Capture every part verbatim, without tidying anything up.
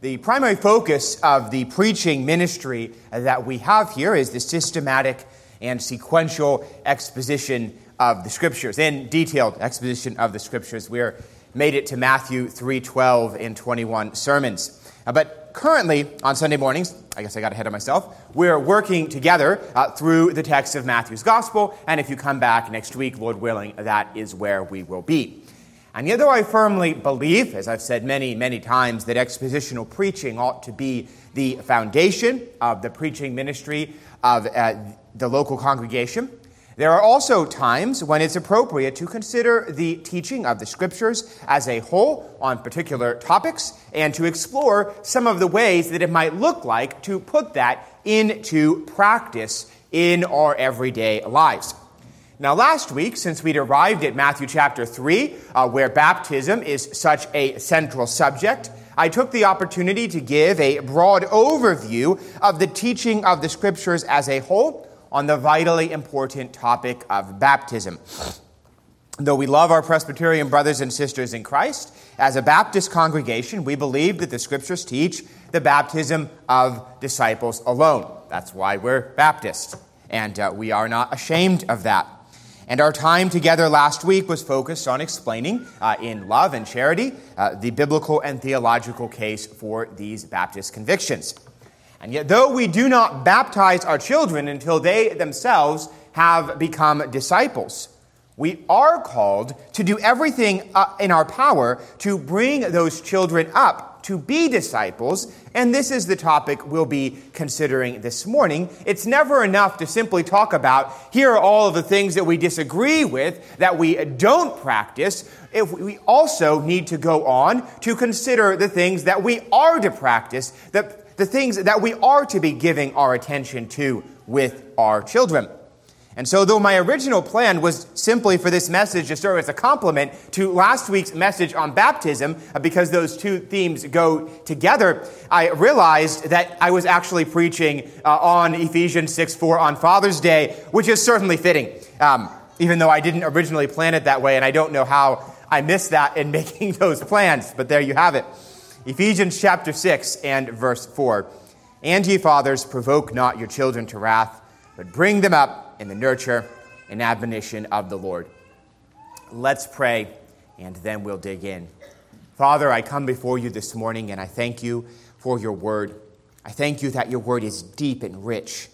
The primary focus of the preaching ministry that we have here is the systematic and sequential exposition of the Scriptures, and detailed exposition of the Scriptures. We're made it to Matthew three, twelve, and twenty-one sermons. Uh, but currently, on Sunday mornings, I guess I got ahead of myself, we're working together uh, through the text of Matthew's Gospel, and if you come back next week, Lord willing, that is where we will be. And yet, though I firmly believe, as I've said many, many times, that expositional preaching ought to be the foundation of the preaching ministry of uh, the local congregation, there are also times when it's appropriate to consider the teaching of the Scriptures as a whole on particular topics and to explore some of the ways that it might look like to put that into practice in our everyday lives. Now, last week, since we'd arrived at Matthew chapter three, uh, where baptism is such a central subject, I took the opportunity to give a broad overview of the teaching of the Scriptures as a whole on the vitally important topic of baptism. Though we love our Presbyterian brothers and sisters in Christ, as a Baptist congregation, we believe that the Scriptures teach the baptism of disciples alone. That's why we're Baptist, and uh, we are not ashamed of that. And our time together last week was focused on explaining, uh, in love and charity, uh, the biblical and theological case for these Baptist convictions. And yet, though we do not baptize our children until they themselves have become disciples, we are called to do everything uh, in our power to bring those children up to be disciples, and this is the topic we'll be considering this morning. It's never enough to simply talk about, here are all of the things that we disagree with, that we don't practice. If we also need to go on to consider the things that we are to practice, the, the things that we are to be giving our attention to with our children. And so, though my original plan was simply for this message to serve as a complement to last week's message on baptism, because those two themes go together, I realized that I was actually preaching uh, on Ephesians six four on Father's Day, which is certainly fitting, um, even though I didn't originally plan it that way, and I don't know how I missed that in making those plans, but there you have it. Ephesians chapter six and verse four. And ye fathers, provoke not your children to wrath, but bring them up in the nurture and admonition of the Lord. Let's pray, and then we'll dig in. Father, I come before you this morning, and I thank you for your word. I thank you that your word is deep and rich,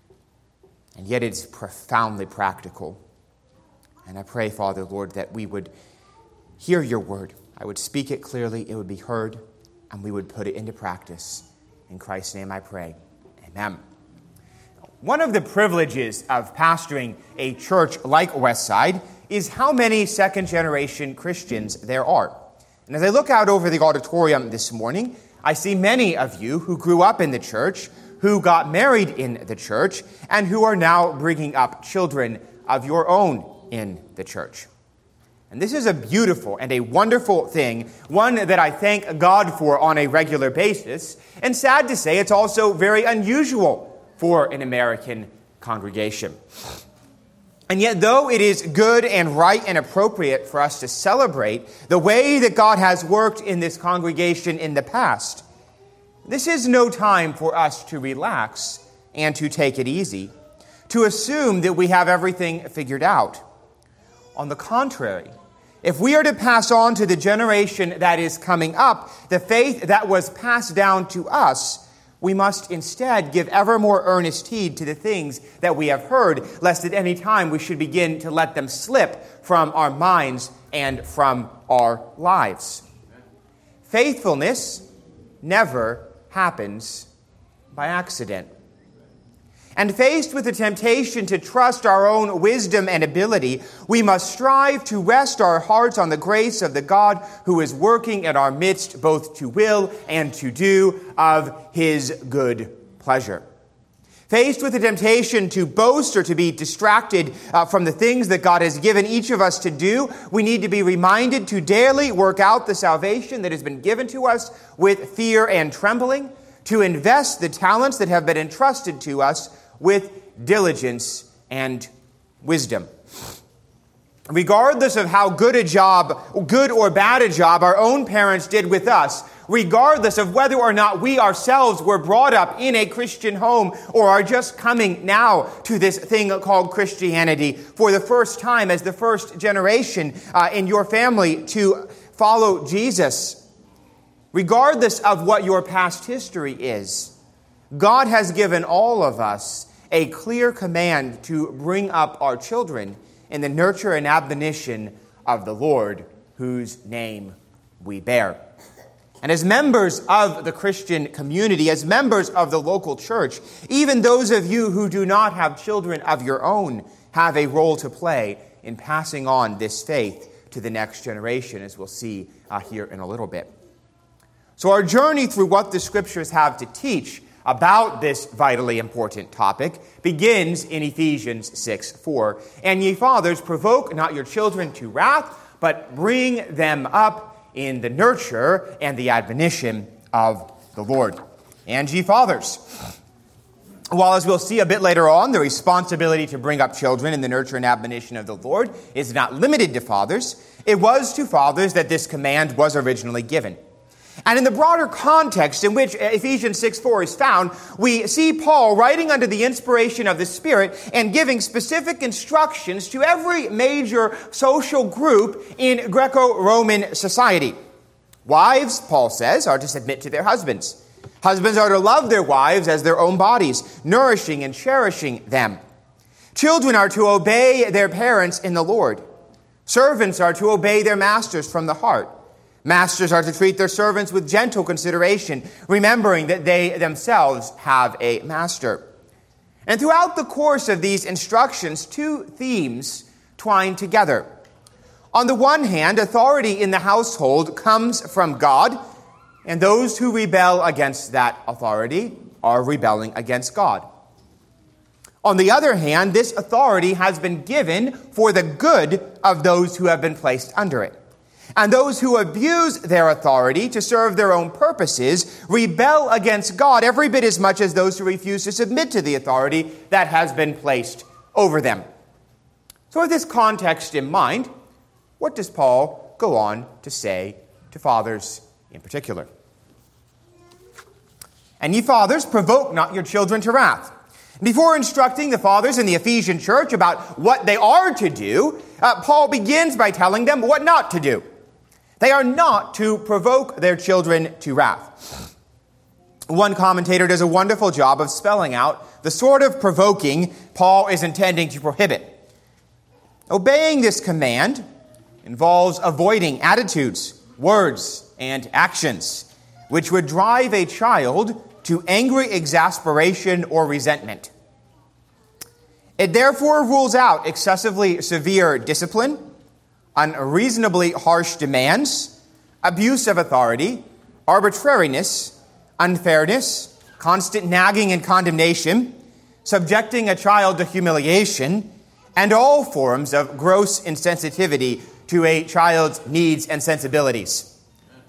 and yet it's profoundly practical. And I pray, Father, Lord, that we would hear your word. I would speak it clearly, it would be heard, and we would put it into practice. In Christ's name I pray. Amen. One of the privileges of pastoring a church like Westside is how many second-generation Christians there are. And as I look out over the auditorium this morning, I see many of you who grew up in the church, who got married in the church, and who are now bringing up children of your own in the church. And this is a beautiful and a wonderful thing, one that I thank God for on a regular basis, and sad to say, it's also very unusual for an American congregation. And yet, though it is good and right and appropriate for us to celebrate the way that God has worked in this congregation in the past, this is no time for us to relax and to take it easy, to assume that we have everything figured out. On the contrary, if we are to pass on to the generation that is coming up the faith that was passed down to us, we must instead give ever more earnest heed to the things that we have heard, lest at any time we should begin to let them slip from our minds and from our lives. Faithfulness never happens by accident. And faced with the temptation to trust our own wisdom and ability, we must strive to rest our hearts on the grace of the God who is working in our midst both to will and to do of his good pleasure. Faced with the temptation to boast or to be distracted uh, from the things that God has given each of us to do, we need to be reminded to daily work out the salvation that has been given to us with fear and trembling, to invest the talents that have been entrusted to us with diligence and wisdom. regardless of how good a job, good or bad a job our own parents did with us, regardless of whether or not we ourselves were brought up in a Christian home or are just coming now to this thing called Christianity for the first time as the first generation uh, in your family to follow Jesus, regardless of what your past history is, God has given all of us a clear command to bring up our children in the nurture and admonition of the Lord, whose name we bear. And as members of the Christian community, as members of the local church, even those of you who do not have children of your own have a role to play in passing on this faith to the next generation, as we'll see uh, here in a little bit. So our journey through what the Scriptures have to teach about this vitally important topic begins in Ephesians six four. And ye fathers, provoke not your children to wrath, but bring them up in the nurture and the admonition of the Lord. And ye fathers, while as we'll see a bit later on, the responsibility to bring up children in the nurture and admonition of the Lord is not limited to fathers, it was to fathers that this command was originally given. And in the broader context in which Ephesians six four is found, we see Paul writing under the inspiration of the Spirit and giving specific instructions to every major social group in Greco-Roman society. Wives, Paul says, are to submit to their husbands. Husbands are to love their wives as their own bodies, nourishing and cherishing them. Children are to obey their parents in the Lord. Servants are to obey their masters from the heart. Masters are to treat their servants with gentle consideration, remembering that they themselves have a master. And throughout the course of these instructions, two themes twine together. On the one hand, authority in the household comes from God, and those who rebel against that authority are rebelling against God. On the other hand, this authority has been given for the good of those who have been placed under it. And those who abuse their authority to serve their own purposes rebel against God every bit as much as those who refuse to submit to the authority that has been placed over them. So with this context in mind, what does Paul go on to say to fathers in particular? And ye fathers, provoke not your children to wrath. Before instructing the fathers in the Ephesian church about what they are to do, uh, Paul begins by telling them what not to do. They are not to provoke their children to wrath. One commentator does a wonderful job of spelling out the sort of provoking Paul is intending to prohibit. Obeying this command involves avoiding attitudes, words, and actions which would drive a child to angry exasperation or resentment. It therefore rules out excessively severe discipline, unreasonably harsh demands, abuse of authority, arbitrariness, unfairness, constant nagging and condemnation, subjecting a child to humiliation, and all forms of gross insensitivity to a child's needs and sensibilities.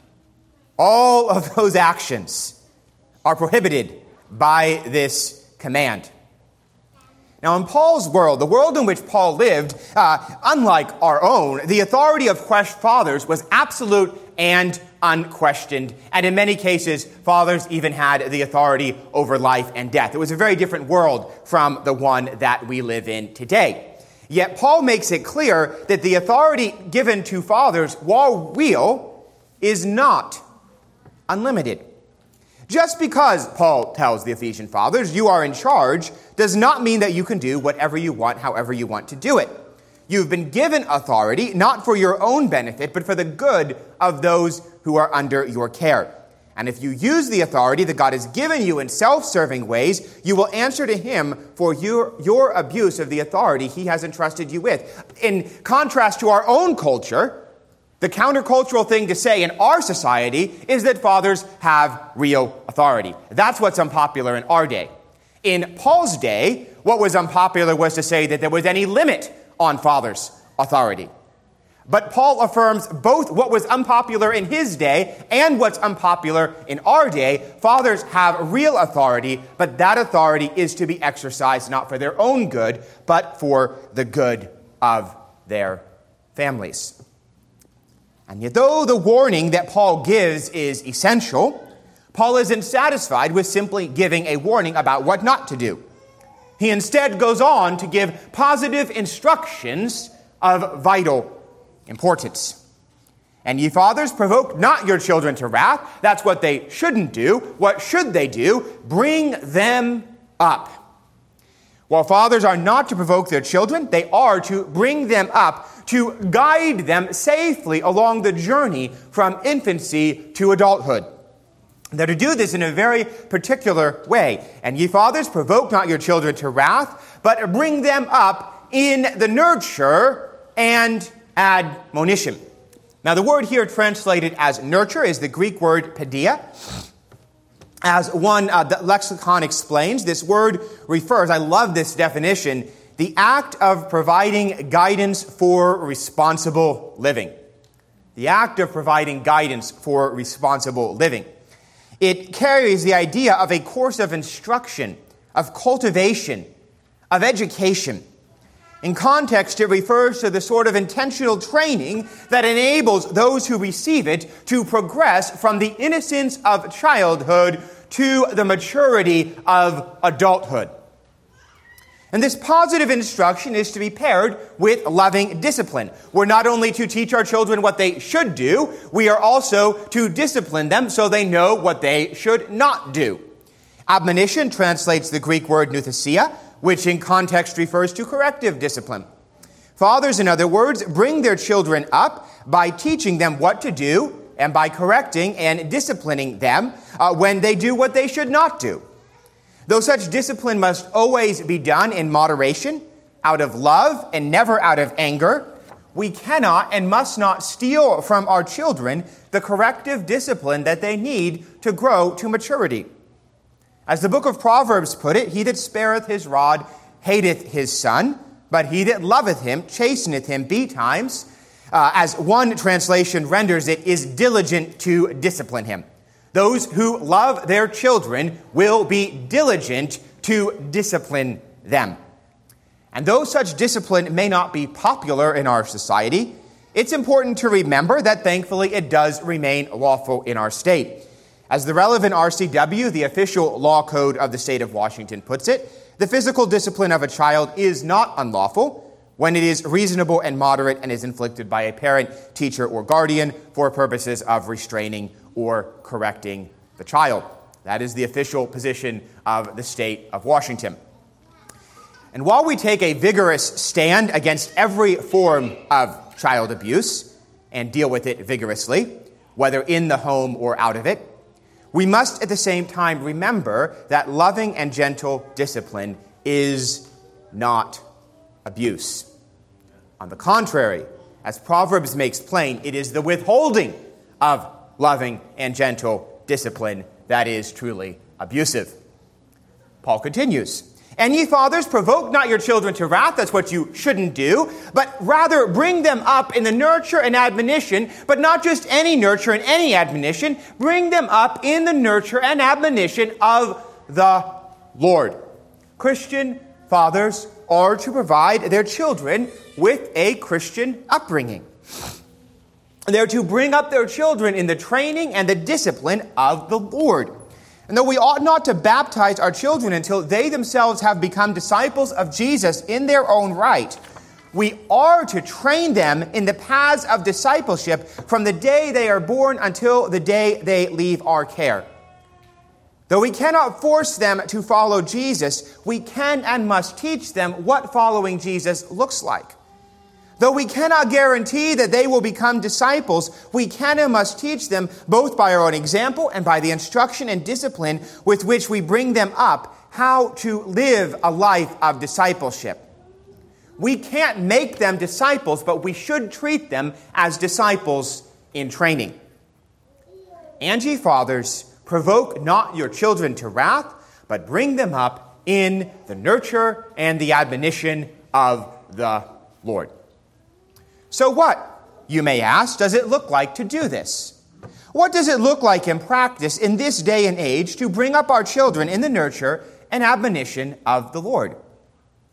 All of those actions are prohibited by this command. Now, in Paul's world, the world in which Paul lived, uh, unlike our own, the authority of fathers was absolute and unquestioned. And in many cases, fathers even had the authority over life and death. It was a very different world from the one that we live in today. Yet Paul makes it clear that the authority given to fathers, while real, is not unlimited. Just because, Paul tells the Ephesian fathers, you are in charge, does not mean that you can do whatever you want, however you want to do it. You've been given authority, not for your own benefit, but for the good of those who are under your care. And if you use the authority that God has given you in self-serving ways, you will answer to Him for your, your abuse of the authority He has entrusted you with. In contrast to our own culture, the countercultural thing to say in our society is that fathers have real authority. That's what's unpopular in our day. In Paul's day, what was unpopular was to say that there was any limit on fathers' authority. But Paul affirms both what was unpopular in his day and what's unpopular in our day. Fathers have real authority, but that authority is to be exercised not for their own good, but for the good of their families. And yet, though the warning that Paul gives is essential, Paul isn't satisfied with simply giving a warning about what not to do. He instead goes on to give positive instructions of vital importance. And ye fathers, provoke not your children to wrath. That's what they shouldn't do. What should they do? Bring them up. While fathers are not to provoke their children, they are to bring them up, to guide them safely along the journey from infancy to adulthood. They're to do this in a very particular way. And ye fathers, provoke not your children to wrath, but bring them up in the nurture and admonition. Now, the word here translated as nurture is the Greek word paideia. As one uh, the lexicon explains, this word refers, I love this definition, the act of providing guidance for responsible living. The act of providing guidance for responsible living. It carries the idea of a course of instruction, of cultivation, of education. In context, it refers to the sort of intentional training that enables those who receive it to progress from the innocence of childhood to the maturity of adulthood. And this positive instruction is to be paired with loving discipline. We're not only to teach our children what they should do, we are also to discipline them so they know what they should not do. Admonition translates the Greek word nouthesia, which in context refers to corrective discipline. Fathers, in other words, bring their children up by teaching them what to do and by correcting and disciplining them uh, when they do what they should not do. Though such discipline must always be done in moderation, out of love, and never out of anger, we cannot and must not steal from our children the corrective discipline that they need to grow to maturity. As the book of Proverbs put it, he that spareth his rod hateth his son, but he that loveth him chasteneth him betimes. Uh, as one translation renders it, is diligent to discipline him. Those who love their children will be diligent to discipline them. And though such discipline may not be popular in our society, it's important to remember that thankfully it does remain lawful in our state. As the relevant R C W, the official law code of the state of Washington, puts it, the physical discipline of a child is not unlawful when it is reasonable and moderate and is inflicted by a parent, teacher, or guardian for purposes of restraining or correcting the child. That is the official position of the state of Washington. And while we take a vigorous stand against every form of child abuse and deal with it vigorously, whether in the home or out of it, we must at the same time remember that loving and gentle discipline is not abuse. On the contrary, as Proverbs makes plain, it is the withholding of loving and gentle discipline that is truly abusive. Paul continues, and ye fathers, provoke not your children to wrath, that's what you shouldn't do, but rather bring them up in the nurture and admonition, but not just any nurture and any admonition, bring them up in the nurture and admonition of the Lord. Christian fathers are to provide their children with a Christian upbringing. They're to bring up their children in the training and the discipline of the Lord. And though we ought not to baptize our children until they themselves have become disciples of Jesus in their own right, we are to train them in the paths of discipleship from the day they are born until the day they leave our care. Though we cannot force them to follow Jesus, we can and must teach them what following Jesus looks like. Though we cannot guarantee that they will become disciples, we can and must teach them both by our own example and by the instruction and discipline with which we bring them up how to live a life of discipleship. We can't make them disciples, but we should treat them as disciples in training. And ye fathers, provoke not your children to wrath, but bring them up in the nurture and the admonition of the Lord. So what, you may ask, does it look like to do this? What does it look like in practice in this day and age to bring up our children in the nurture and admonition of the Lord?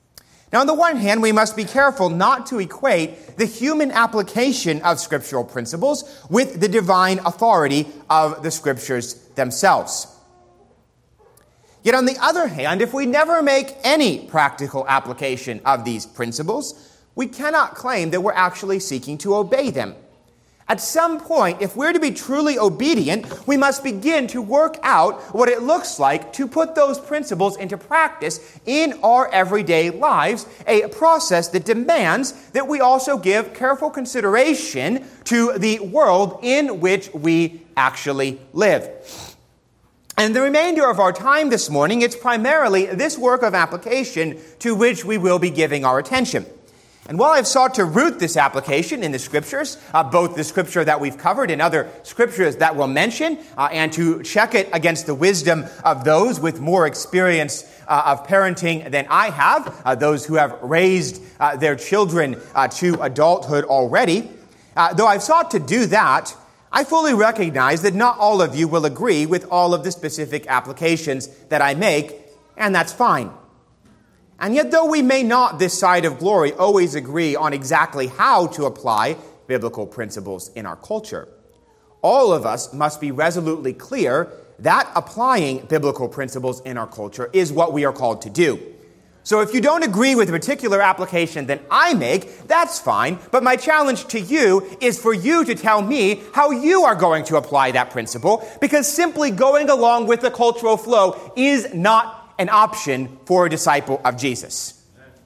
Now, on the one hand, we must be careful not to equate the human application of scriptural principles with the divine authority of the scriptures themselves. Yet, on the other hand, if we never make any practical application of these principles, we cannot claim that we're actually seeking to obey them. At some point, if we're to be truly obedient, we must begin to work out what it looks like to put those principles into practice in our everyday lives, a process that demands that we also give careful consideration to the world in which we actually live. And the remainder of our time this morning, it's primarily this work of application to which we will be giving our attention. And while I've sought to root this application in the Scriptures, uh, both the Scripture that we've covered and other Scriptures that we'll mention, uh, and to check it against the wisdom of those with more experience uh, of parenting than I have, uh, those who have raised uh, their children uh, to adulthood already, uh, though I've sought to do that, I fully recognize that not all of you will agree with all of the specific applications that I make, and that's fine. And yet, though we may not, this side of glory, always agree on exactly how to apply biblical principles in our culture, all of us must be resolutely clear that applying biblical principles in our culture is what we are called to do. So if you don't agree with a particular application that I make, that's fine, but my challenge to you is for you to tell me how you are going to apply that principle, because simply going along with the cultural flow is not an option for a disciple of Jesus.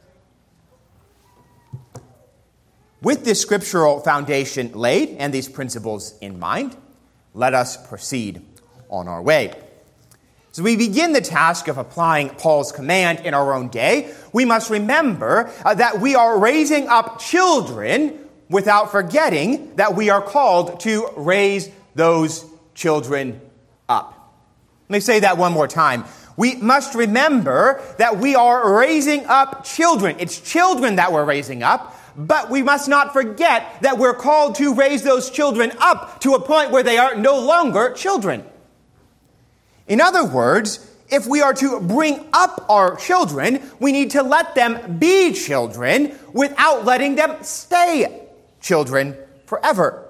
With this scriptural foundation laid and these principles in mind, let us proceed on our way. As we begin the task of applying Paul's command in our own day, we must remember uh, that we are raising up children without forgetting that we are called to raise those children up. Let me say that one more time. We must remember that we are raising up children. It's children that we're raising up, but we must not forget that we're called to raise those children up to a point where they are no longer children. In other words, if we are to bring up our children, we need to let them be children without letting them stay children forever.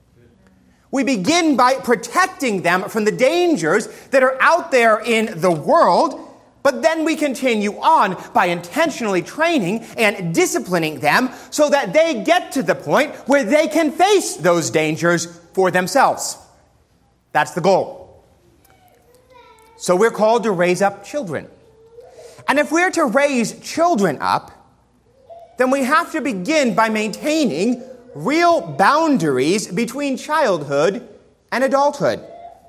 We begin by protecting them from the dangers that are out there in the world, but then we continue on by intentionally training and disciplining them so that they get to the point where they can face those dangers for themselves. That's the goal. So we're called to raise up children. And if we're to raise children up, then we have to begin by maintaining real boundaries between childhood and adulthood.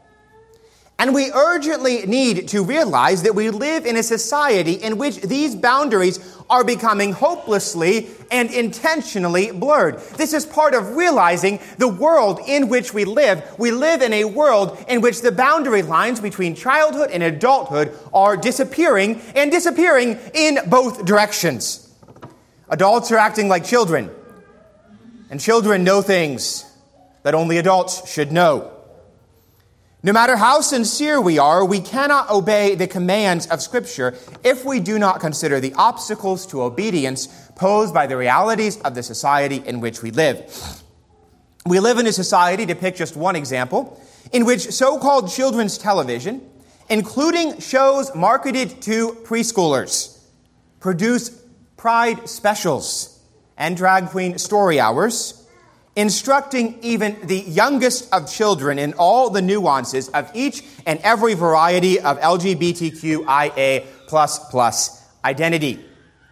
And we urgently need to realize that we live in a society in which these boundaries are becoming hopelessly and intentionally blurred. This is part of realizing the world in which we live. We live in a world in which the boundary lines between childhood and adulthood are disappearing, and disappearing in both directions. Adults are acting like children, and children know things that only adults should know. No matter how sincere we are, we cannot obey the commands of Scripture if we do not consider the obstacles to obedience posed by the realities of the society in which we live. We live in a society, to pick just one example, in which so-called children's television, including shows marketed to preschoolers, produce pride specials and drag queen story hours, instructing even the youngest of children in all the nuances of each and every variety of L G B T Q I A plus plus identity.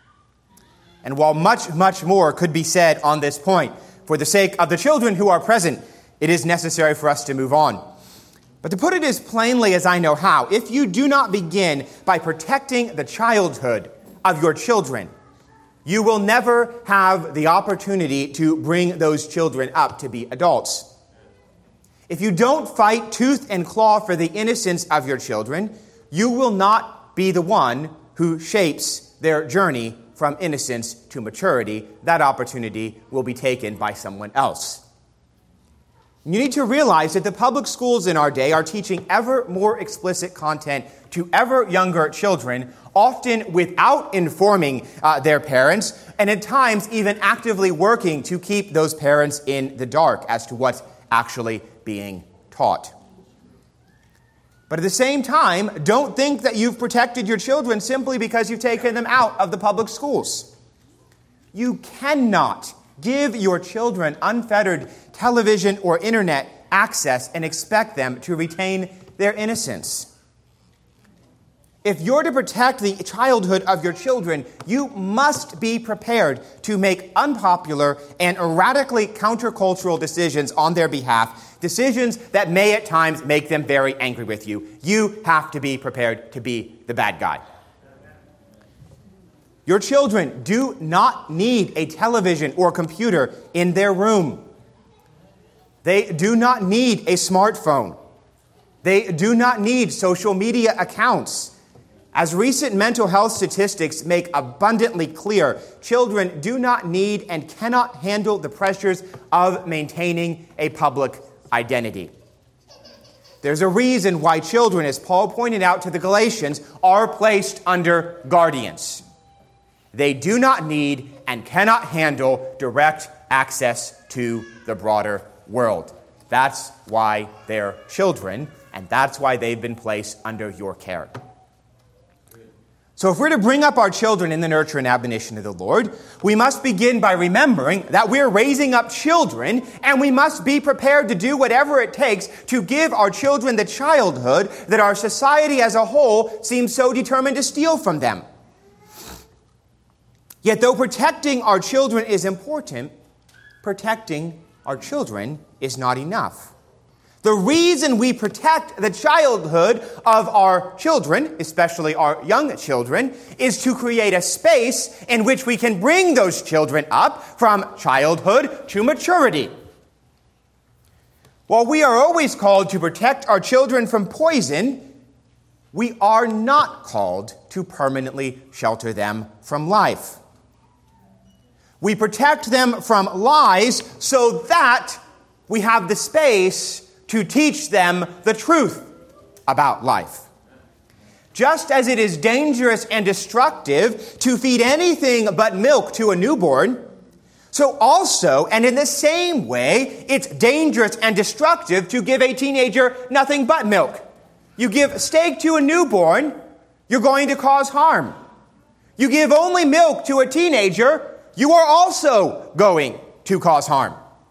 And while much, much more could be said on this point, for the sake of the children who are present, it is necessary for us to move on. But to put it as plainly as I know how, if you do not begin by protecting the childhood of your children, you will never have the opportunity to bring those children up to be adults. If you don't fight tooth and claw for the innocence of your children, you will not be the one who shapes their journey from innocence to maturity. That opportunity will be taken by someone else. You need to realize that the public schools in our day are teaching ever more explicit content to ever younger children, often without informing uh, their parents, and at times even actively working to keep those parents in the dark as to what's actually being taught. But at the same time, don't think that you've protected your children simply because you've taken them out of the public schools. You cannot give your children unfettered television or internet access and expect them to retain their innocence. If you're to protect the childhood of your children, you must be prepared to make unpopular and radically countercultural decisions on their behalf, decisions that may at times make them very angry with you. You have to be prepared to be the bad guy. Your children do not need a television or computer in their room. They do not need a smartphone. They do not need social media accounts. As recent mental health statistics make abundantly clear, children do not need and cannot handle the pressures of maintaining a public identity. There's a reason why children, as Paul pointed out to the Galatians, are placed under guardians. They do not need and cannot handle direct access to the broader world. That's why they're children, and that's why they've been placed under your care. So if we're to bring up our children in the nurture and admonition of the Lord, we must begin by remembering that we're raising up children, and we must be prepared to do whatever it takes to give our children the childhood that our society as a whole seems so determined to steal from them. Yet though protecting our children is important, protecting our children is not enough. The reason we protect the childhood of our children, especially our young children, is to create a space in which we can bring those children up from childhood to maturity. While we are always called to protect our children from poison, we are not called to permanently shelter them from life. We protect them from lies so that we have the space to teach them the truth about life. Just as it is dangerous and destructive to feed anything but milk to a newborn, so also, and in the same way, it's dangerous and destructive to give a teenager nothing but milk. You give steak to a newborn, you're going to cause harm. You give only milk to a teenager, you are also going to cause harm.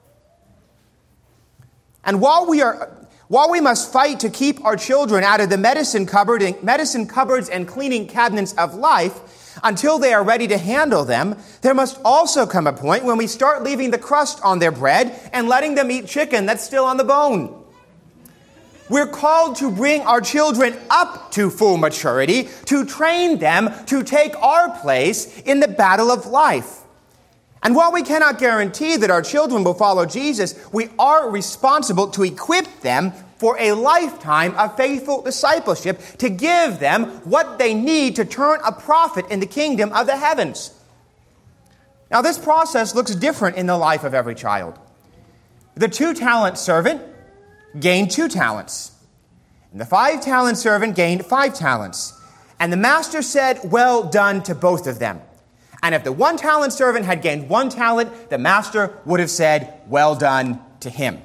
And while we are, while we must fight to keep our children out of the medicine cupboard and, medicine cupboards and cleaning cabinets of life until they are ready to handle them, there must also come a point when we start leaving the crust on their bread and letting them eat chicken that's still on the bone. We're called to bring our children up to full maturity, to train them to take our place in the battle of life. And while we cannot guarantee that our children will follow Jesus, we are responsible to equip them for a lifetime of faithful discipleship, to give them what they need to turn a profit in the kingdom of the heavens. Now, this process looks different in the life of every child. The two-talent servant gained two talents, and the five-talent servant gained five talents. And the master said, "Well done," to both of them. And if the one-talent servant had gained one talent, the master would have said, "Well done," to him.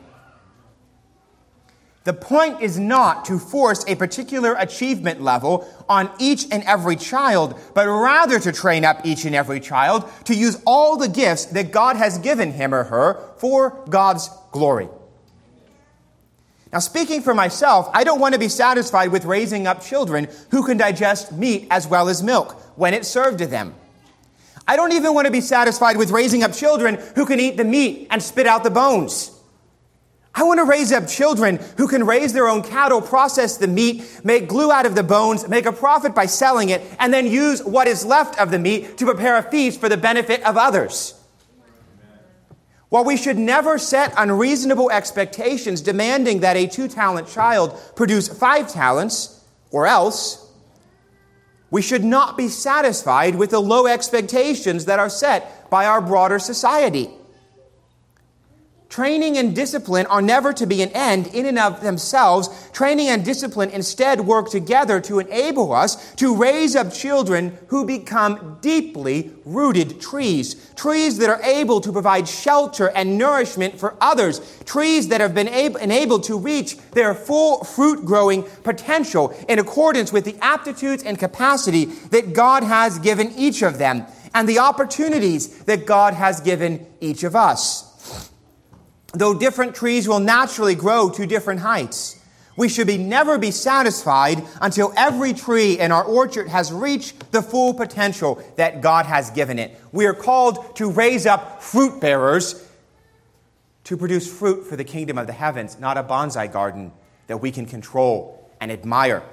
The point is not to force a particular achievement level on each and every child, but rather to train up each and every child to use all the gifts that God has given him or her for God's glory. Now, speaking for myself, I don't want to be satisfied with raising up children who can digest meat as well as milk when it's served to them. I don't even want to be satisfied with raising up children who can eat the meat and spit out the bones. I want to raise up children who can raise their own cattle, process the meat, make glue out of the bones, make a profit by selling it, and then use what is left of the meat to prepare a feast for the benefit of others. While we should never set unreasonable expectations demanding that a two-talent child produce five talents, or else, we should not be satisfied with the low expectations that are set by our broader society. Training and discipline are never to be an end in and of themselves. Training and discipline instead work together to enable us to raise up children who become deeply rooted trees. Trees that are able to provide shelter and nourishment for others. Trees that have been able, enabled to reach their full fruit-growing potential in accordance with the aptitudes and capacity that God has given each of them and the opportunities that God has given each of us. Though different trees will naturally grow to different heights, we should be never be satisfied until every tree in our orchard has reached the full potential that God has given it. We are called to raise up fruit bearers to produce fruit for the kingdom of the heavens, not a bonsai garden that we can control and admire.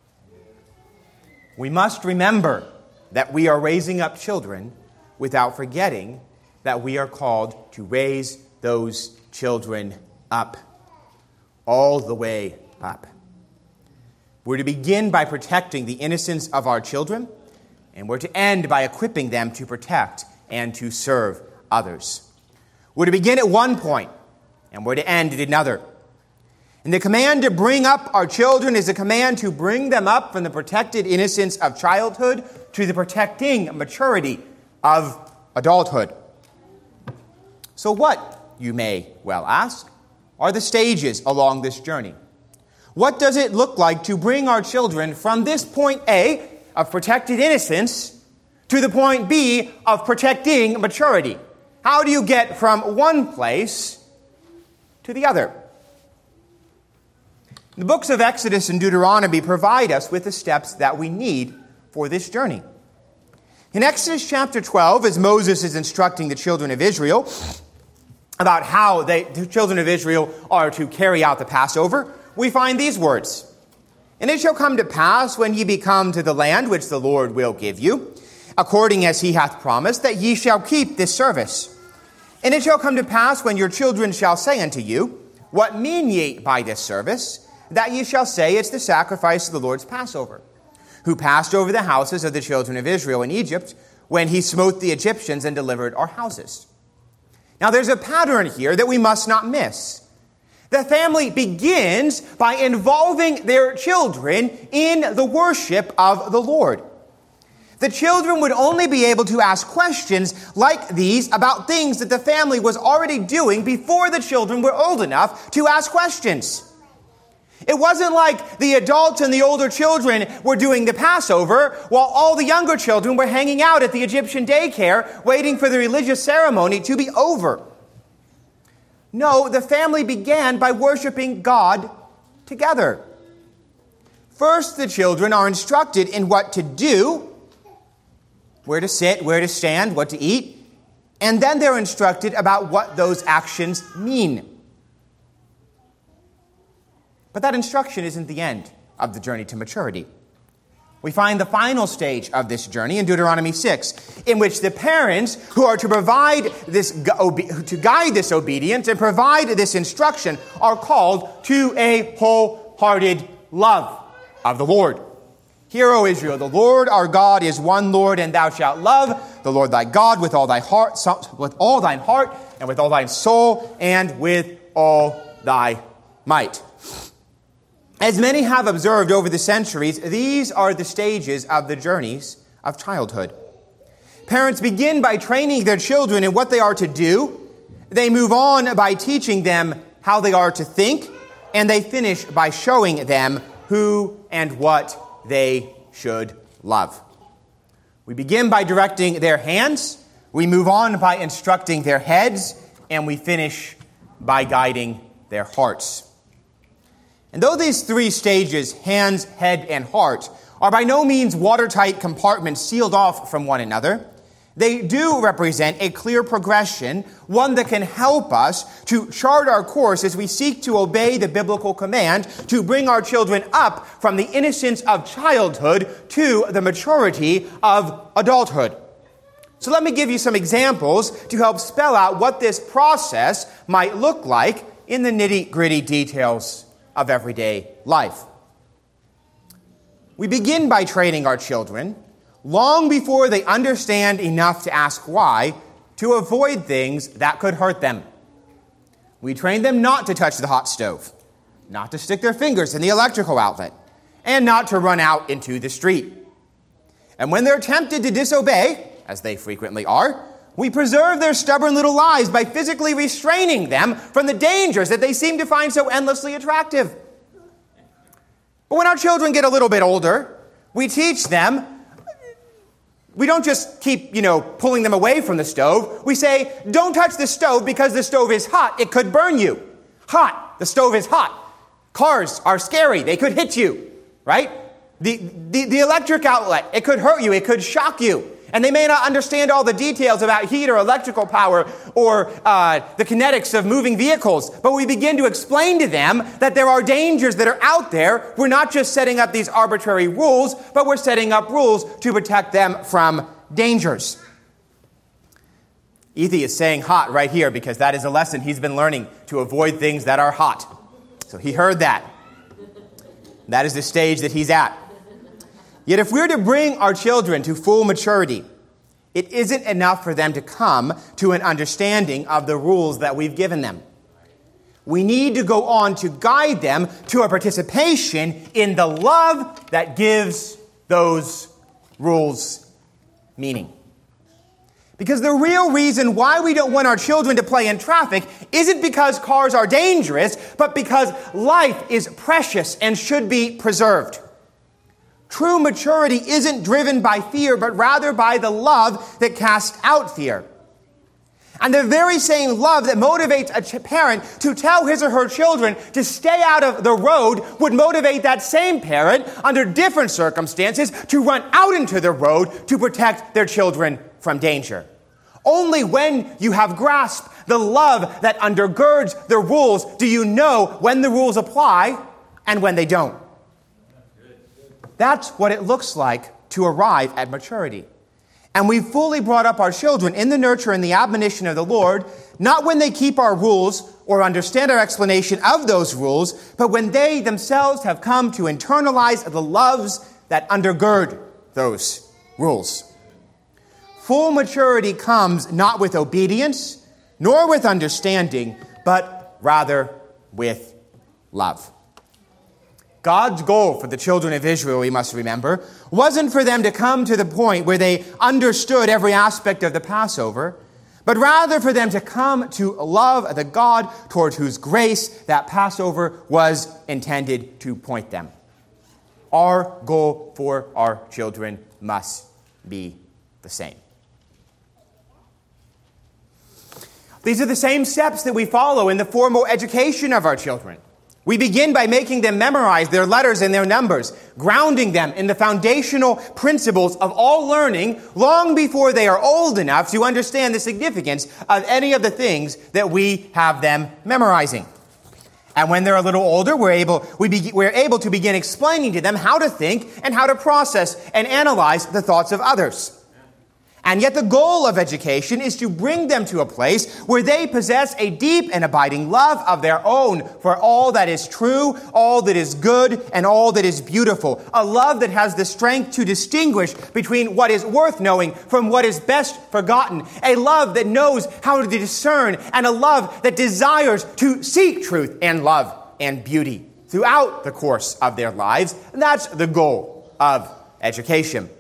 We must remember that we are raising up children without forgetting that we are called to raise those children up, all the way up. We're to begin by protecting the innocence of our children, and we're to end by equipping them to protect and to serve others. We're to begin at one point, and we're to end at another. And the command to bring up our children is a command to bring them up from the protected innocence of childhood to the protecting maturity of adulthood. So what, you may well ask, are the stages along this journey? What does it look like to bring our children from this point A of protected innocence to the point B of protecting maturity? How do you get from one place to the other? The books of Exodus and Deuteronomy provide us with the steps that we need for this journey. In Exodus chapter twelve, as Moses is instructing the children of Israel about how they, the children of Israel are to carry out the Passover, we find these words. And it shall come to pass when ye be come to the land which the Lord will give you, according as he hath promised, that ye shall keep this service. And it shall come to pass when your children shall say unto you, what mean ye by this service? That ye shall say, it's the sacrifice of the Lord's Passover, who passed over the houses of the children of Israel in Egypt, when he smote the Egyptians and delivered our houses. Now, there's a pattern here that we must not miss. The family begins by involving their children in the worship of the Lord. The children would only be able to ask questions like these about things that the family was already doing before the children were old enough to ask questions. It wasn't like the adults and the older children were doing the Passover while all the younger children were hanging out at the Egyptian daycare waiting for the religious ceremony to be over. No, the family began by worshiping God together. First, the children are instructed in what to do, where to sit, where to stand, what to eat, and then they're instructed about what those actions mean. But that instruction isn't the end of the journey to maturity. We find the final stage of this journey in Deuteronomy six, in which the parents who are to provide this, to guide this obedience and provide this instruction are called to a wholehearted love of the Lord. Hear, O Israel, the Lord our God is one Lord, and thou shalt love the Lord thy God with all thy heart, with all thine heart, and with all thine soul, and with all thy might. As many have observed over the centuries, these are the stages of the journeys of childhood. Parents begin by training their children in what they are to do. They move on by teaching them how they are to think. And they finish by showing them who and what they should love. We begin by directing their hands. We move on by instructing their heads. And we finish by guiding their hearts. And though these three stages, hands, head, and heart, are by no means watertight compartments sealed off from one another, they do represent a clear progression, one that can help us to chart our course as we seek to obey the biblical command to bring our children up from the innocence of childhood to the maturity of adulthood. So let me give you some examples to help spell out what this process might look like in the nitty-gritty details of everyday life. We begin by training our children long before they understand enough to ask why, to avoid things that could hurt them. We train them not to touch the hot stove, not to stick their fingers in the electrical outlet, and not to run out into the street. And when they're tempted to disobey, as they frequently are, we preserve their stubborn little lives by physically restraining them from the dangers that they seem to find so endlessly attractive. But when our children get a little bit older, we teach them, we don't just keep, you know, pulling them away from the stove. We say, don't touch the stove because the stove is hot. It could burn you. Hot. The stove is hot. Cars are scary. They could hit you, right? The, the, the electric outlet, it could hurt you. It could shock you. And they may not understand all the details about heat or electrical power or uh, the kinetics of moving vehicles. But we begin to explain to them that there are dangers that are out there. We're not just setting up these arbitrary rules, but we're setting up rules to protect them from dangers. Ethy is saying hot right here because that is a lesson he's been learning, to avoid things that are hot. So he heard that. That is the stage that he's at. Yet if we're to bring our children to full maturity, it isn't enough for them to come to an understanding of the rules that we've given them. We need to go on to guide them to a participation in the love that gives those rules meaning. Because the real reason why we don't want our children to play in traffic isn't because cars are dangerous, but because life is precious and should be preserved. True maturity isn't driven by fear, but rather by the love that casts out fear. And the very same love that motivates a ch- parent to tell his or her children to stay out of the road would motivate that same parent, under different circumstances, to run out into the road to protect their children from danger. Only when you have grasped the love that undergirds the rules do you know when the rules apply and when they don't. That's what it looks like to arrive at maturity. And we've fully brought up our children in the nurture and the admonition of the Lord, not when they keep our rules or understand our explanation of those rules, but when they themselves have come to internalize the loves that undergird those rules. Full maturity comes not with obedience, nor with understanding, but rather with love. God's goal for the children of Israel, we must remember, wasn't for them to come to the point where they understood every aspect of the Passover, but rather for them to come to love the God toward whose grace that Passover was intended to point them. Our goal for our children must be the same. These are the same steps that we follow in the formal education of our children. We begin by making them memorize their letters and their numbers, grounding them in the foundational principles of all learning long before they are old enough to understand the significance of any of the things that we have them memorizing. And when they're a little older, we're able, we be, we're able to begin explaining to them how to think and how to process and analyze the thoughts of others. And yet the goal of education is to bring them to a place where they possess a deep and abiding love of their own for all that is true, all that is good, and all that is beautiful. A love that has the strength to distinguish between what is worth knowing from what is best forgotten. A love that knows how to discern, and a love that desires to seek truth and love and beauty throughout the course of their lives. And that's the goal of education.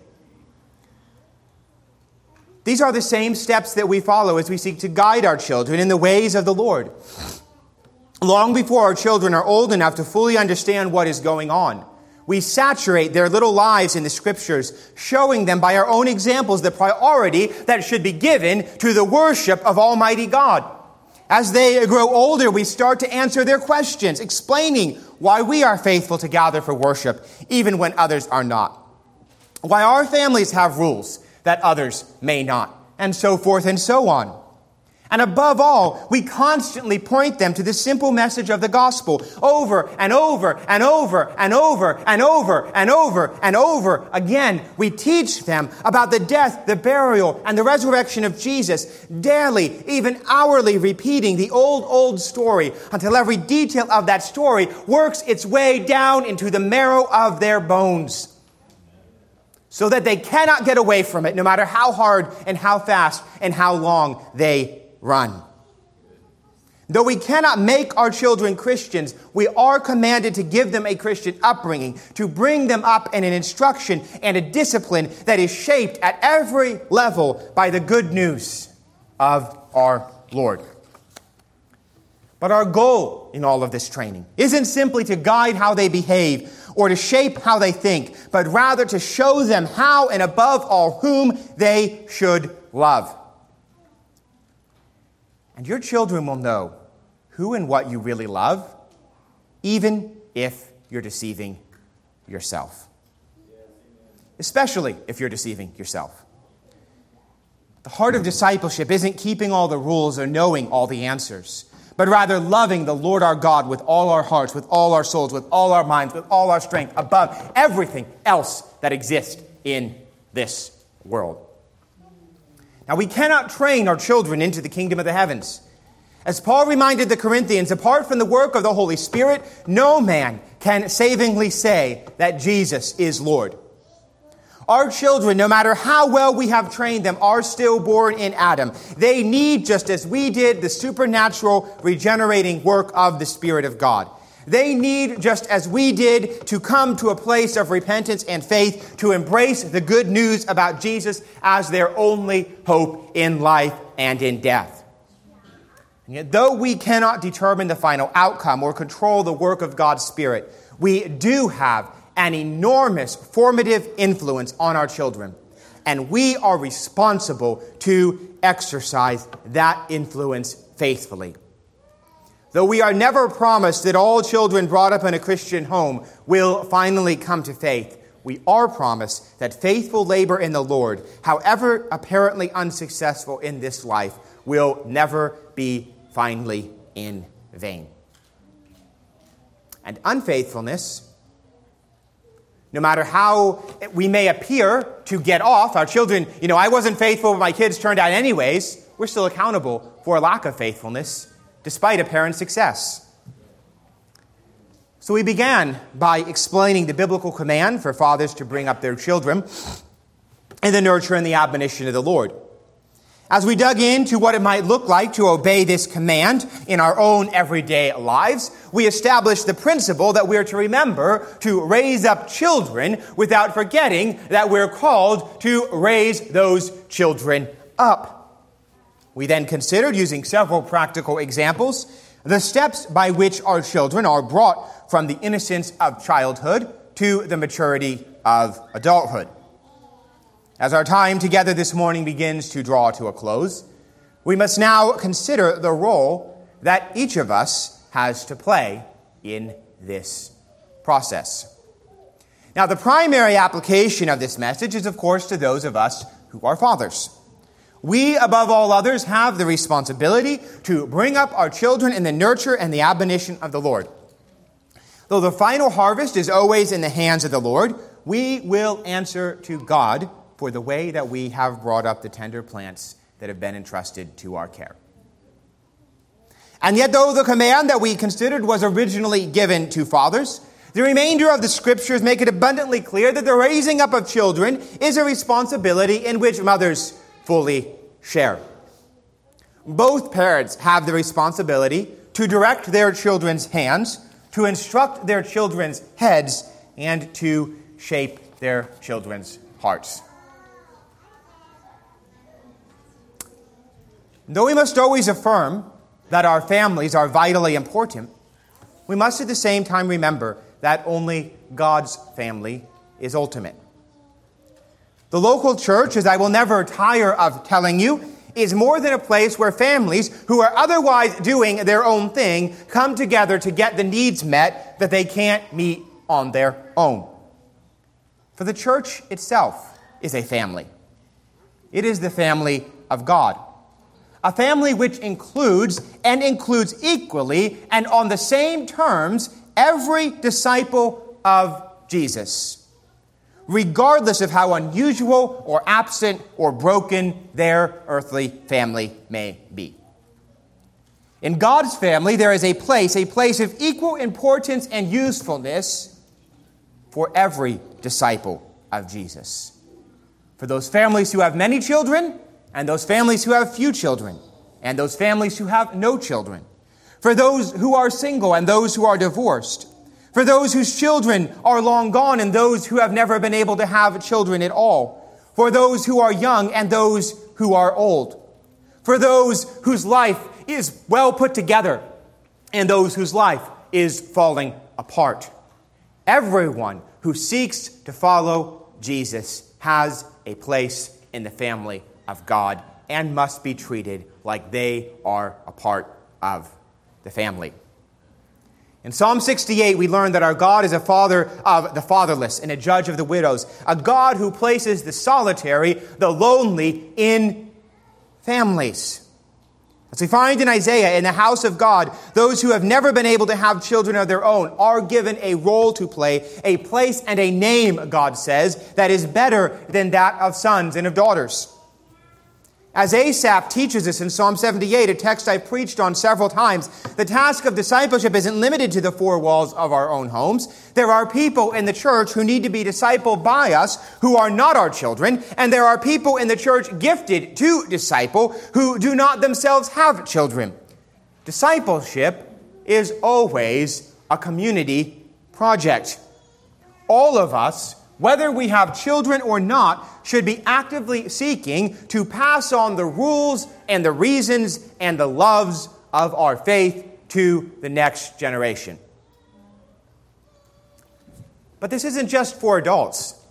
These are the same steps that we follow as we seek to guide our children in the ways of the Lord. Long before our children are old enough to fully understand what is going on, we saturate their little lives in the Scriptures, showing them by our own examples the priority that should be given to the worship of Almighty God. As they grow older, we start to answer their questions, explaining why we are faithful to gather for worship, even when others are not. Why our families have rules that others may not, and so forth and so on. And above all, we constantly point them to the simple message of the gospel over and over and over and over and over and over and over again. We teach them about the death, the burial, and the resurrection of Jesus, daily, even hourly repeating the old, old story until every detail of that story works its way down into the marrow of their bones, so that they cannot get away from it, no matter how hard and how fast and how long they run. Though we cannot make our children Christians, we are commanded to give them a Christian upbringing, to bring them up in an instruction and a discipline that is shaped at every level by the good news of our Lord. But our goal in all of this training isn't simply to guide how they behave or to shape how they think, but rather to show them how and above all whom they should love. And your children will know who and what you really love, even if you're deceiving yourself. Especially if you're deceiving yourself. The heart of discipleship isn't keeping all the rules or knowing all the answers, but rather loving the Lord our God with all our hearts, with all our souls, with all our minds, with all our strength, above everything else that exists in this world. Now, we cannot train our children into the kingdom of the heavens. As Paul reminded the Corinthians, apart from the work of the Holy Spirit, no man can savingly say that Jesus is Lord. Our children, no matter how well we have trained them, are still born in Adam. They need, just as we did, the supernatural regenerating work of the Spirit of God. They need, just as we did, to come to a place of repentance and faith, to embrace the good news about Jesus as their only hope in life and in death. And yet, though we cannot determine the final outcome or control the work of God's Spirit, we do have an enormous formative influence on our children, and we are responsible to exercise that influence faithfully. Though we are never promised that all children brought up in a Christian home will finally come to faith, we are promised that faithful labor in the Lord, however apparently unsuccessful in this life, will never be finally in vain. And unfaithfulness, no matter how we may appear to get off, our children, you know, I wasn't faithful, but my kids turned out anyways, we're still accountable for a lack of faithfulness, despite apparent success. So we began by explaining the biblical command for fathers to bring up their children in the nurture and the admonition of the Lord. As we dug into what it might look like to obey this command in our own everyday lives, we established the principle that we are to remember to raise up children without forgetting that we're called to raise those children up. We then considered, using several practical examples, the steps by which our children are brought from the innocence of childhood to the maturity of adulthood. As our time together this morning begins to draw to a close, we must now consider the role that each of us has to play in this process. Now, the primary application of this message is, of course, to those of us who are fathers. We, above all others, have the responsibility to bring up our children in the nurture and the admonition of the Lord. Though the final harvest is always in the hands of the Lord, we will answer to God for the way that we have brought up the tender plants that have been entrusted to our care. And yet, though the command that we considered was originally given to fathers, the remainder of the Scriptures make it abundantly clear that the raising up of children is a responsibility in which mothers fully share. Both parents have the responsibility to direct their children's hands, to instruct their children's heads, and to shape their children's hearts. Though we must always affirm that our families are vitally important, we must at the same time remember that only God's family is ultimate. The local church, as I will never tire of telling you, is more than a place where families who are otherwise doing their own thing come together to get the needs met that they can't meet on their own. For the church itself is a family. It is the family of God. A family which includes, and includes equally, and on the same terms, every disciple of Jesus, regardless of how unusual or absent or broken their earthly family may be. In God's family, there is a place, a place of equal importance and usefulness for every disciple of Jesus. For those families who have many children, and those families who have few children, and those families who have no children. for those who are single and those who are divorced, for those whose children are long gone and those who have never been able to have children at all, for those who are young and those who are old, for those whose life is well put together and those whose life is falling apart. Everyone who seeks to follow Jesus has a place in the family of God and must be treated like they are a part of the family. In Psalm sixty-eight, we learn that our God is a father of the fatherless and a judge of the widows, a God who places the solitary, the lonely, in families. As we find in Isaiah, in the house of God, those who have never been able to have children of their own are given a role to play, a place and a name, God says, that is better than that of sons and of daughters. As Asaph teaches us in Psalm seventy-eight, a text I've preached on several times, the task of discipleship isn't limited to the four walls of our own homes. There are people in the church who need to be discipled by us who are not our children, and there are people in the church gifted to disciple who do not themselves have children. Discipleship is always a community project. All of us, whether we have children or not, should be actively seeking to pass on the rules and the reasons and the loves of our faith to the next generation. But this isn't just for adults.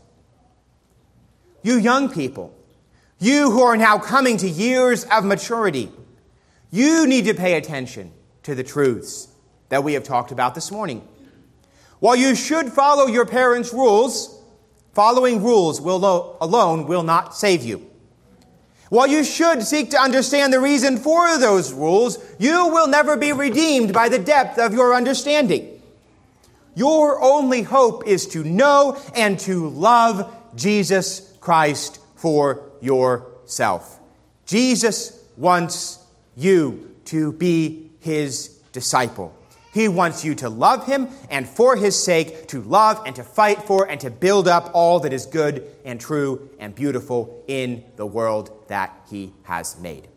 You young people, you who are now coming to years of maturity, you need to pay attention to the truths that we have talked about this morning. While you should follow your parents' rules, following rules will lo- alone will not save you. While you should seek to understand the reason for those rules, you will never be redeemed by the depth of your understanding. Your only hope is to know and to love Jesus Christ for yourself. Jesus wants you to be his disciple. He wants you to love him and for his sake to love and to fight for and to build up all that is good and true and beautiful in the world that he has made.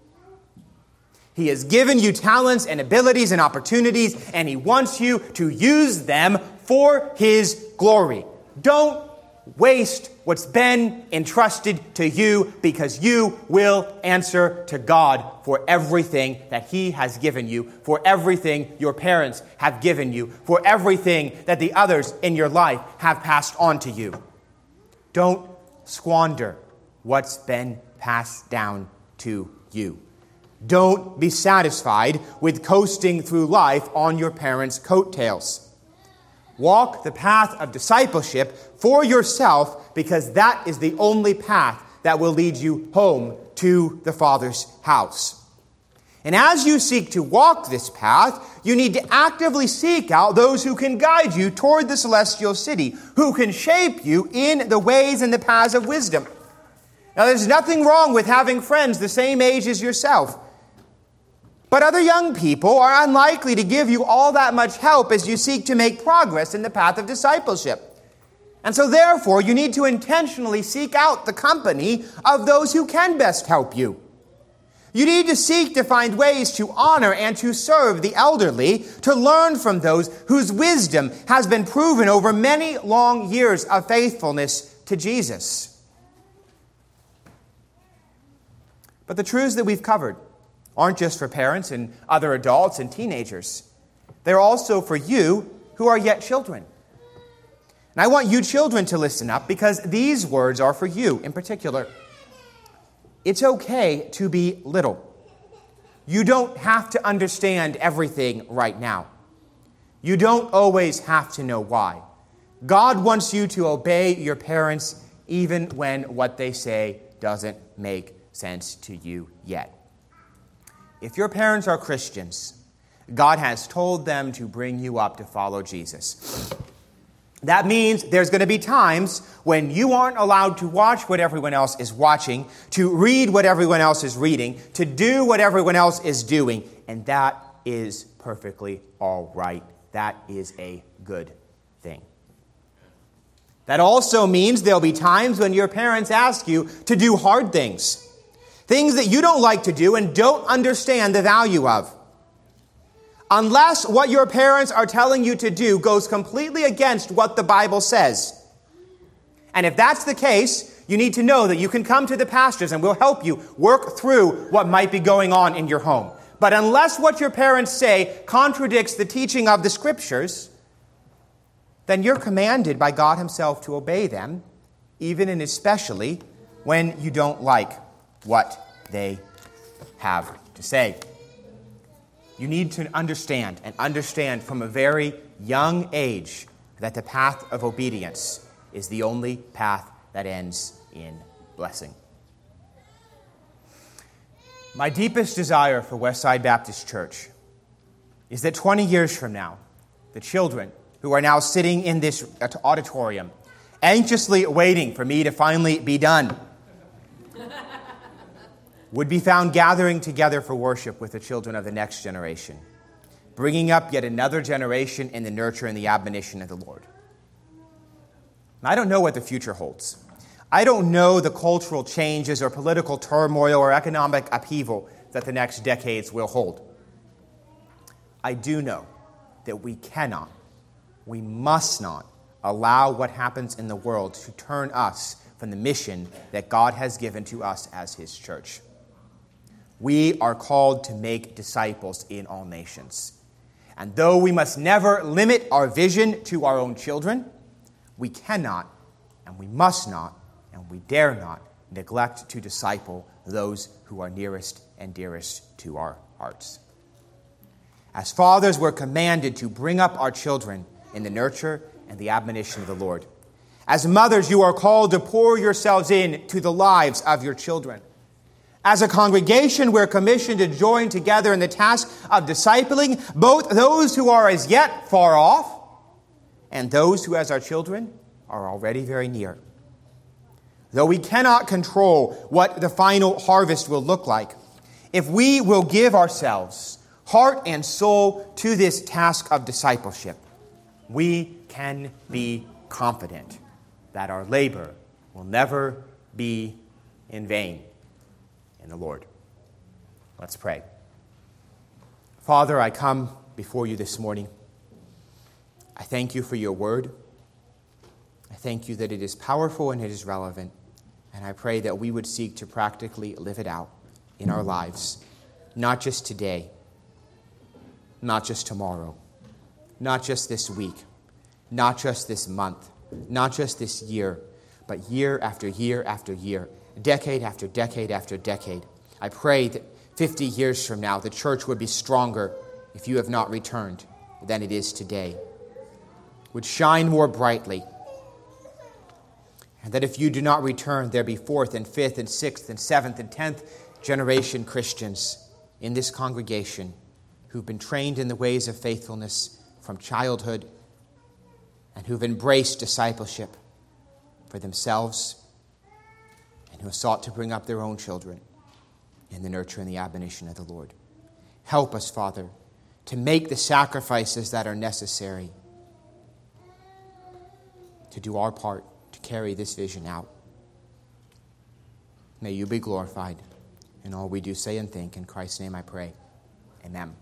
He has given you talents and abilities and opportunities, and he wants you to use them for his glory. Don't waste what's been entrusted to you, because you will answer to God for everything that he has given you, for everything your parents have given you, for everything that the others in your life have passed on to you. Don't squander what's been passed down to you. Don't be satisfied with coasting through life on your parents' coattails. Walk the path of discipleship for yourself, because that is the only path that will lead you home to the Father's house. And as you seek to walk this path, you need to actively seek out those who can guide you toward the celestial city, who can shape you in the ways and the paths of wisdom. Now, there's nothing wrong with having friends the same age as yourself. But other young people are unlikely to give you all that much help as you seek to make progress in the path of discipleship. And so therefore, you need to intentionally seek out the company of those who can best help you. You need to seek to find ways to honor and to serve the elderly, to learn from those whose wisdom has been proven over many long years of faithfulness to Jesus. But the truths that we've covered aren't just for parents and other adults and teenagers. They're also for you who are yet children. And I want you children to listen up, because these words are for you in particular. It's okay to be little. You don't have to understand everything right now. You don't always have to know why. God wants you to obey your parents even when what they say doesn't make sense to you yet. If your parents are Christians, God has told them to bring you up to follow Jesus. That means there's going to be times when you aren't allowed to watch what everyone else is watching, to read what everyone else is reading, to do what everyone else is doing, and that is perfectly all right. That is a good thing. That also means there'll be times when your parents ask you to do hard things. Things that you don't like to do and don't understand the value of. unless what your parents are telling you to do goes completely against what the Bible says. And if that's the case, you need to know that you can come to the pastors and we'll help you work through what might be going on in your home. But unless what your parents say contradicts the teaching of the Scriptures, then you're commanded by God Himself to obey them, even and especially when you don't like what they have to say. You need to understand, and understand from a very young age, that the path of obedience is the only path that ends in blessing. My deepest desire for Westside Baptist Church is that twenty years from now, the children who are now sitting in this auditorium, anxiously waiting for me to finally be done, would be found gathering together for worship with the children of the next generation, bringing up yet another generation in the nurture and the admonition of the Lord. I don't know what the future holds. I don't know the cultural changes or political turmoil or economic upheaval that the next decades will hold. I do know that we cannot, we must not allow what happens in the world to turn us from the mission that God has given to us as His church. We are called to make disciples in all nations. And though we must never limit our vision to our own children, we cannot and we must not and we dare not neglect to disciple those who are nearest and dearest to our hearts. As fathers, we're commanded to bring up our children in the nurture and the admonition of the Lord. As mothers, you are called to pour yourselves in to the lives of your children. As a congregation, we're commissioned to join together in the task of discipling both those who are as yet far off and those who, as our children, are already very near. Though we cannot control what the final harvest will look like, if we will give ourselves, heart and soul, to this task of discipleship, we can be confident that our labor will never be in vain in the Lord. Let's pray. Father, I come before you this morning. I thank you for your word. I thank you that it is powerful and it is relevant. And I pray that we would seek to practically live it out in our lives, not just today, not just tomorrow, not just this week, not just this month, not just this year, but year after year after year, decade after decade after decade. I pray that fifty years from now, the church would be stronger if you have not returned than it is today, would shine more brightly, and that if you do not return, there be fourth and fifth and sixth and seventh and tenth generation Christians in this congregation who've been trained in the ways of faithfulness from childhood and who've embraced discipleship for themselves and who have sought to bring up their own children in the nurture and the admonition of the Lord. Help us, Father, to make the sacrifices that are necessary to do our part to carry this vision out. May you be glorified in all we do, say, and think. In Christ's name I pray. Amen.